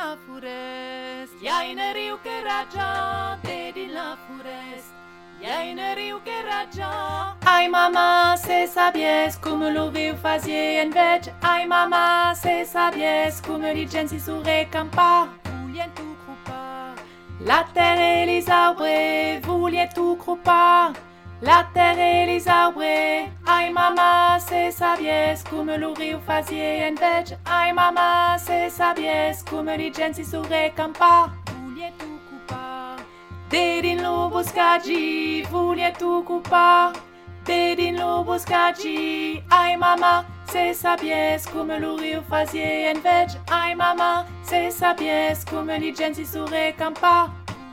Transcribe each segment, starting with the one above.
la forest. Il y a une riu che raggiante din la forest. Il y a une riu che raggiante. Ai mama, se sabies come lo riu fazie en veg. Ai mama, se sabies come li gens si saurait campa. Voulien tout croupa. La terre et les arbres, voulien tout croupa. La terre et les arbres, ai mama, se sabies come lo riu fazie en veg. Ai mama, se sabies come li gens si saurait campa. Voulien tout croupa. Dedin lo boscaggi, voulien tout croupa. Dedin lo boscaggi, ai mama, se sabies come lo riu fazie en veg. Ai mama, se sabies come li gens si saurait campa.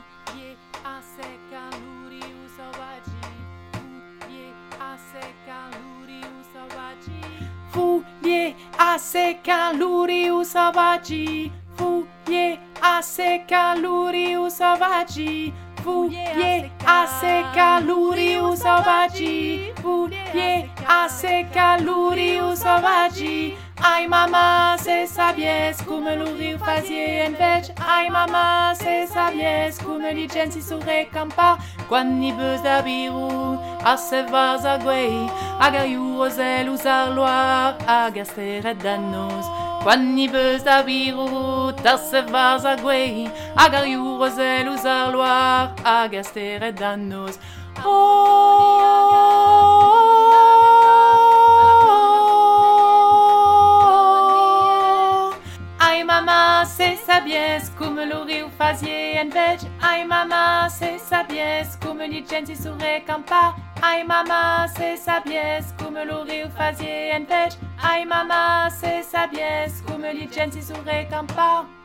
Foulier à ses caluri ou savaggi. Foulier à ses caluri ou savaggi. Foulier à ses caluri ou savaggi. Foulier à ses caluri ou savaggi. Ai mama, se sabies come lo riu fazie en veg. Ai mama, se sabies come li gens si saurait campa. Quan ni beus da biru, a se vars a guei, agar iurozel usar loar, agar steret danos. Quan ni beus da biru, a se vars a guei, agar iurozel usar loar, agar steret danos. Ai mama, se sabies come lo riu fazie en veg. Ai mama, se sabies come li gens si saurait campa. Ai mama, se sabies come lo riu fazie en veg. Ai mama, se sabies come li gens si saurait campa.